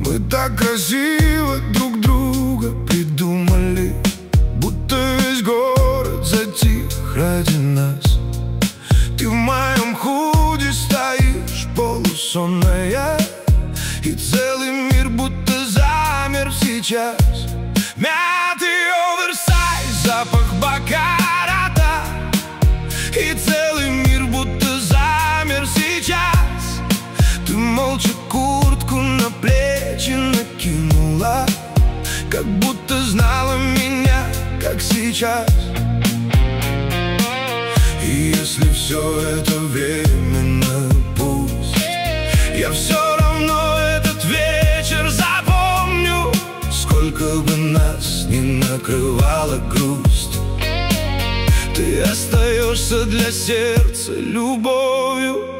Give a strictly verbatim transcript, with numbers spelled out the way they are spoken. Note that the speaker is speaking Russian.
Мы так красиво друг друга придумали, будто весь город затих ради нас. Ты в моем худи стоишь, полусонная, и целый мир будто замер сейчас. Мятый оверсайз, запах бакарата, и целый мир будто замер сейчас. Ты молча куртку на плечи накинула, как будто знала меня, как сейчас. И если все это временно, пусть я все равно этот вечер запомню. Сколько бы нас ни накрывала грусть, ты остаешься для сердца любовью.